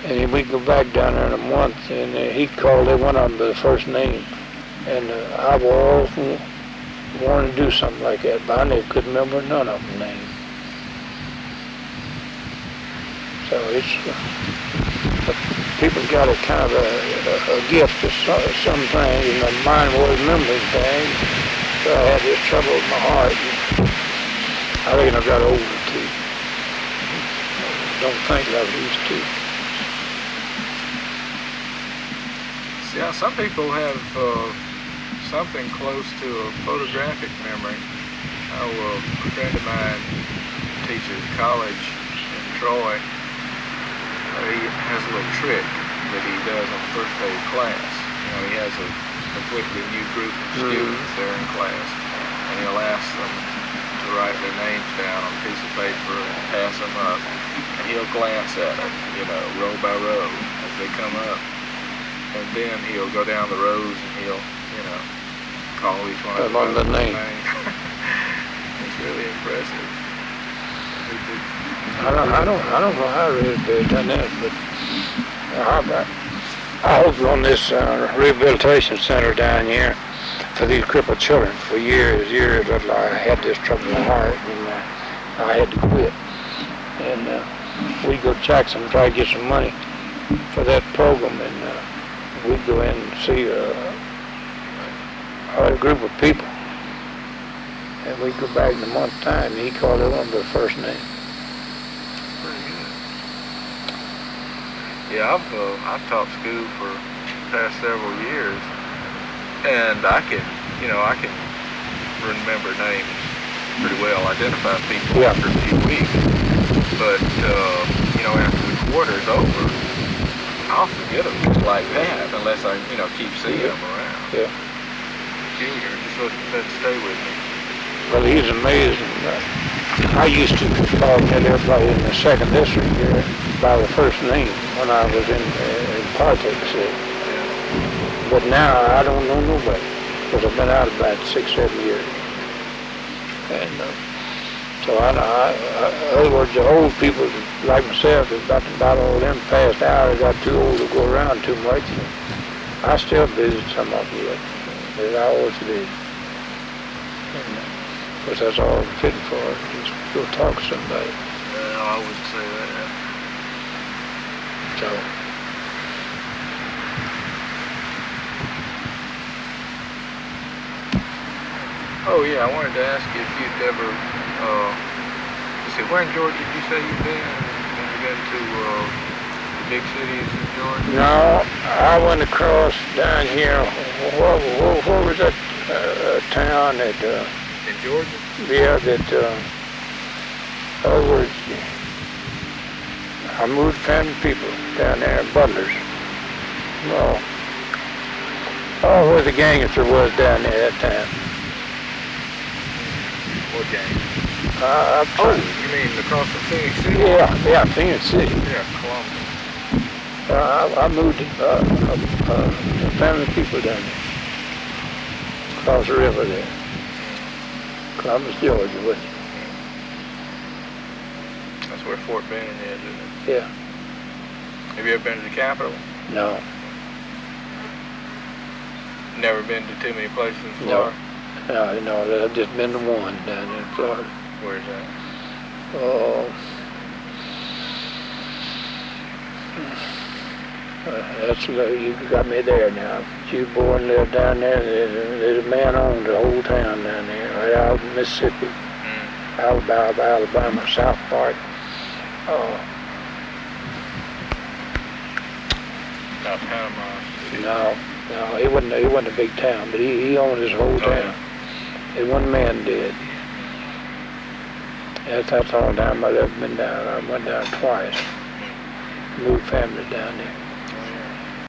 And we'd go back down there in a month, and he'd call every one of them by the first name. And I would always want to do something like that, but I never could remember none of them names. So it's, people got a kind of a gift to some things, and my mind was remembering things. So I had this trouble with my heart. I reckon I got older too. Don't think like I used to. Yeah, some people have something close to a photographic memory. A friend of mine teaches college in Troy. He has a little trick that he does on the first day of class. He has a completely new group of students there in class, and he'll ask them to write their names down on a piece of paper and pass them up, and he'll glance at them, row by row as they come up. And then he'll go down the rows and he'll, call each one of them by their name. It's really impressive. I don't know how they've done that, but I was on this rehabilitation center down here for these crippled children for years. I had this trouble with my heart, and I had to quit. And we'd go to Jackson and try to get some money for that program, and we'd go in and see a group of people, and we'd go back in a month's time, and he called everyone by the first name. Yeah, I've taught school for the past several years, and I can remember names pretty well, identify people after a few weeks. But after the quarter's over, I'll forget them just like that, unless I keep seeing them around. Yeah. Junior just doesn't stay with me. Well, he's amazing. I used to call everybody in the second district here by the first name when I was in politics. But now I don't know nobody, because I've been out about 6-7 years. And so in other words, the old people like myself, about all of them passed out, I got too old to go around too much. I still visit some of them, as I always did. Because that's all I'm fitting for, just go talk to somebody. No, I wouldn't say that. So. Oh yeah, I wanted to ask you if you'd ever, where in Georgia did you say you've been? Have you been to the big cities in Georgia? No, I went across down here. Where was that town that? In Georgia? Yeah, that. In other words, I moved family people down there, Butlers. No. Oh, where the gangster was down there that time. What gang? You mean across from Phoenix City? Yeah, Phoenix City. Yeah, Columbus. I moved family people down there, across the river there. Columbus, Georgia, wasn't it? That's where Fort Benning is, isn't it? Yeah. Have you ever been to the Capitol? No. Never been to too many places in Florida? No, I've just been to one down in Florida. Where's that? Oh. You got me there now. You born lived down there. There's a man owned the whole town down there, right out in Mississippi, Alabama, South Park. Not Panama. No, it wasn't a big town, but he owned his whole town. Yeah. And one man did. That's all the time I've ever been down. I went down twice. Moved family down there.